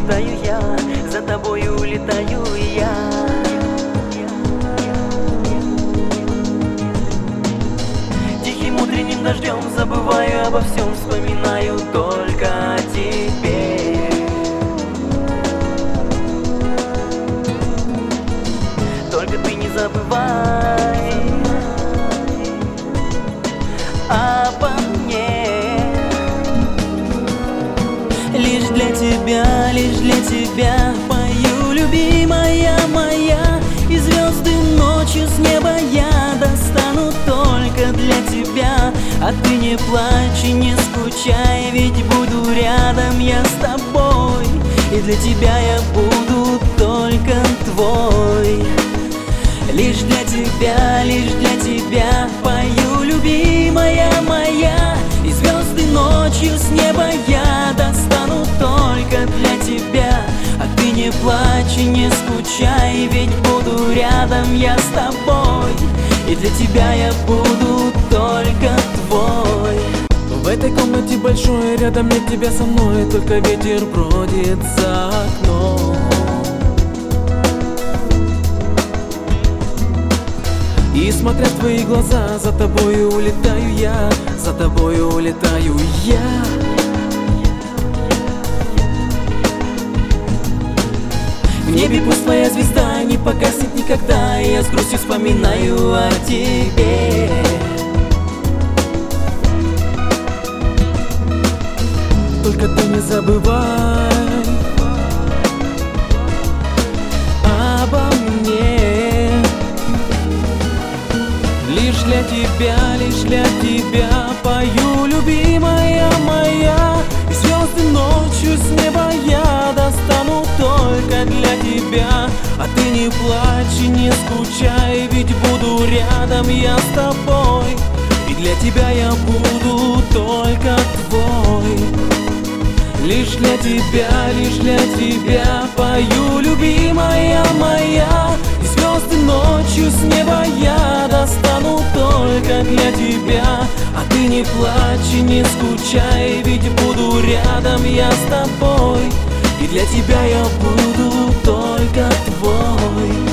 улетаю я, за тобою улетаю я. Тихим утренним дождем забываю обо всем, вспоминаю только о тебе. Только ты не забывай обо мне. Лишь для тебя пою, любимая моя, и звезды ночью с неба я достану только для тебя. А ты не плачь и не скучай, ведь буду рядом я с тобой, и для тебя я буду только твой. Лишь для тебя пою, любимая моя, и звезды ночью с неба я достану только для тебя. А ты не плачь и не скучай, ведь буду рядом я с тобой, и для тебя я буду только твой. В этой комнате большой, рядом нет тебя со мной, только ветер бродит за окном. И смотря в твои глаза, за тобою улетаю я, за тобою улетаю я. В небе пусть твоя звезда не погаснет никогда, и я с грустью вспоминаю о тебе. Только ты не забывай обо мне. Лишь для тебя пою, любимая моя, и звезды ночью с неба я достану только для тебя. А ты не плачь и не скучай, ведь буду рядом я с тобой, и для тебя я буду только твой. Лишь для тебя пою, любимая моя, и звезды ночью с неба я достану только для тебя. А ты не плачь и не скучай, ведь буду рядом я с тобой, и для тебя я буду только твой.